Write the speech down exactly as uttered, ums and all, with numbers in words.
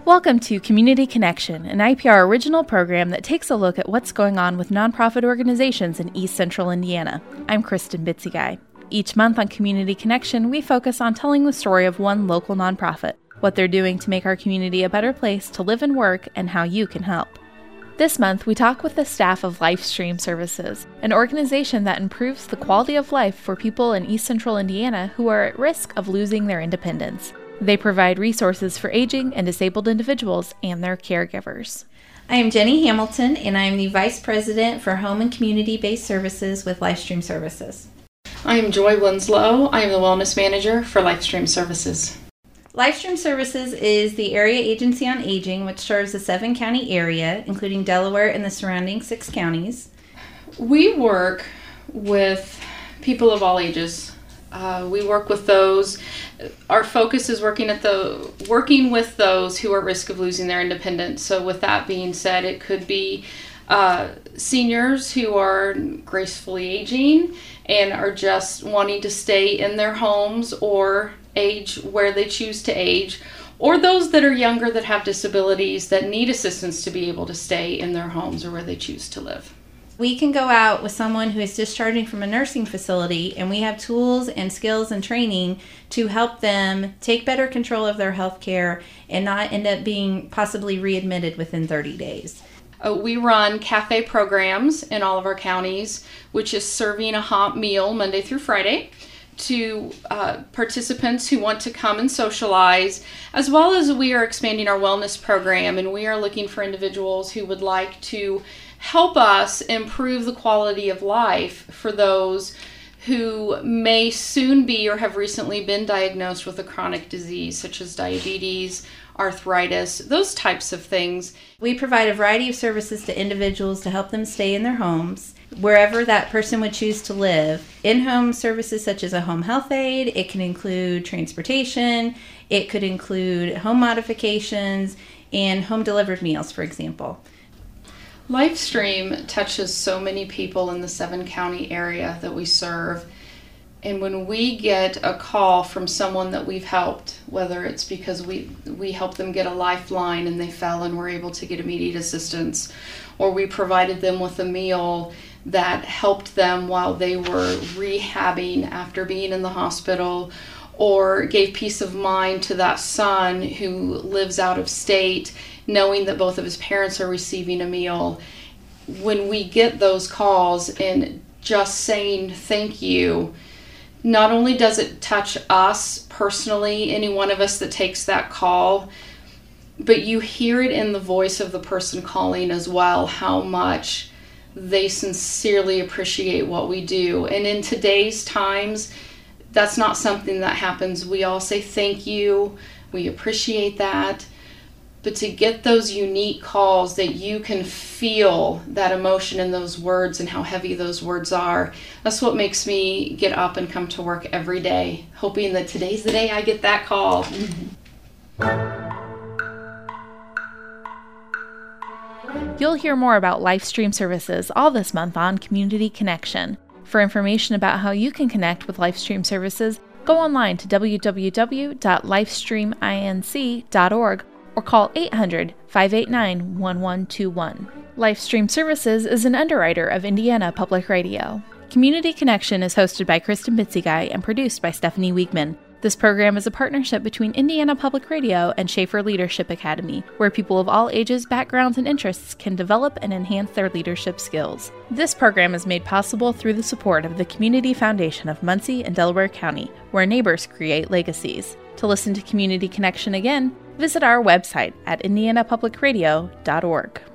Welcome to Community Connection, an I P R original program that takes a look at what's going on with nonprofit organizations in East Central Indiana. I'm Kristen Bitzigai. Each month on Community Connection, we focus on telling the story of one local nonprofit, what they're doing to make our community a better place to live and work, and how you can help. This month, we talk with the staff of LifeStream Services, an organization that improves the quality of life for people in East Central Indiana who are at risk of losing their independence. They provide resources for aging and disabled individuals and their caregivers. I am Jenny Hamilton, and I am the Vice President for Home and Community-Based Services with LifeStream Services. I am Joy Winslow. I am the Wellness Manager for LifeStream Services. LifeStream Services is the area agency on aging, which serves the seven-county area, including Delaware and the surrounding six counties. We work with people of all ages. Uh, we work with those. Our focus is working at the working with those who are at risk of losing their independence. So, with that being said, it could be uh, seniors who are gracefully aging and are just wanting to stay in their homes or age where they choose to age, or those that are younger that have disabilities that need assistance to be able to stay in their homes or where they choose to live. We can go out with someone who is discharging from a nursing facility, and we have tools and skills and training to help them take better control of their health care and not end up being possibly readmitted within thirty days. Uh, we run cafe programs in all of our counties, which is serving a hot meal Monday through Friday to uh, participants who want to come and socialize, as well as we are expanding our wellness program, and we are looking for individuals who would like to help us improve the quality of life for those who may soon be or have recently been diagnosed with a chronic disease such as diabetes, arthritis, those types of things. We provide a variety of services to individuals to help them stay in their homes, wherever that person would choose to live. In-home services such as a home health aide, it can include transportation, it could include home modifications, and home delivered meals, for example. LifeStream touches so many people in the seven county area that we serve. And when we get a call from someone that we've helped, whether it's because we, we helped them get a lifeline and they fell and were able to get immediate assistance, or we provided them with a meal that helped them while they were rehabbing after being in the hospital, or gave peace of mind to that son who lives out of state, knowing that both of his parents are receiving a meal. When we get those calls and just saying thank you, not only does it touch us personally, any one of us that takes that call, but you hear it in the voice of the person calling as well, how much they sincerely appreciate what we do. And in today's times, that's not something that happens. We all say thank you, we appreciate that. But to get those unique calls that you can feel that emotion in those words and how heavy those words are, that's what makes me get up and come to work every day, hoping that today's the day I get that call. You'll hear more about LifeStream Services all this month on Community Connection. For information about how you can connect with LifeStream Services, go online to w w w dot lifestream inc dot org or call eight hundred, five eight nine, one one two one. LifeStream Services is an underwriter of Indiana Public Radio. Community Connection is hosted by Kristen Bitzigai and produced by Stephanie Wiegman. This program is a partnership between Indiana Public Radio and Schaefer Leadership Academy, where people of all ages, backgrounds, and interests can develop and enhance their leadership skills. This program is made possible through the support of the Community Foundation of Muncie and Delaware County, where neighbors create legacies. To listen to Community Connection again, visit our website at indiana public radio dot org.